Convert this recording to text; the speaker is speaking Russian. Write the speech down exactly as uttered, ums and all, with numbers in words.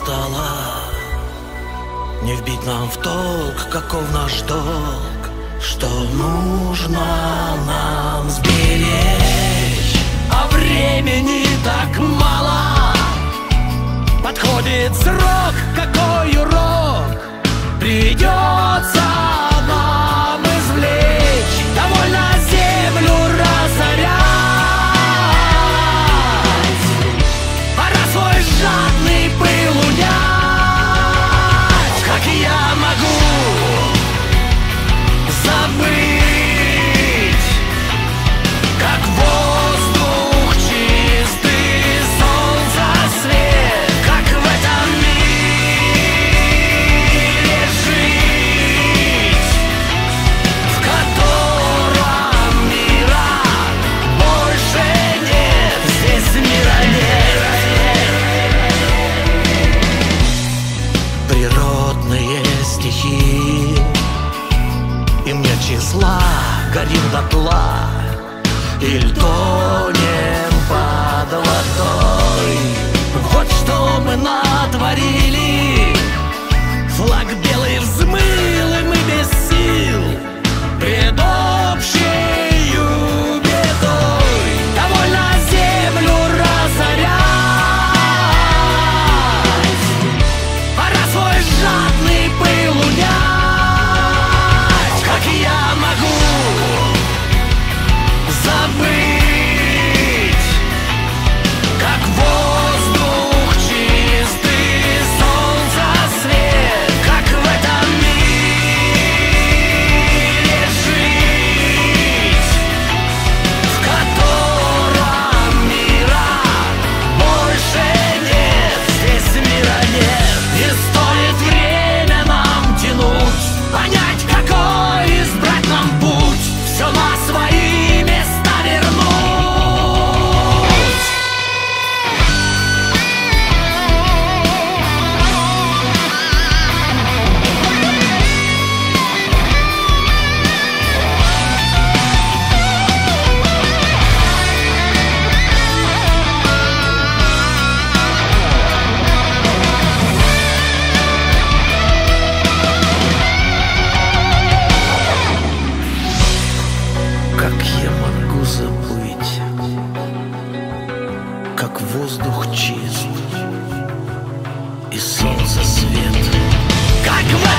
стола. Не вбить нам в толк, каков наш долг, что нужно нам сберечь. А времени так мало, подходит срок, какой урок придется нам извлечь. Довольно землю разорять, пора свой жадный пыл унять. Как я могу забыть, как воздух чистый, солнце свет, как в этом мире жить, в котором мира больше нет. Здесь мира нет. Природные стихи, им нет числа, горим дотла или тонем под водой. Вот что мы натворили. Флаг белый взмыл, и мы без сил пред общею бедой. Довольно землю разорять, пора свой жадный пыл унять. Как я могу забыть, как воздух чистый, солнце свет, как в этом мире жить, в котором мира больше нет. Здесь мира нет. И стоит время нам тянуть, понять, какой избрать нам путь, все на свои места вернуть. Как я могу забыть, как воздух чист и солнце свет, как в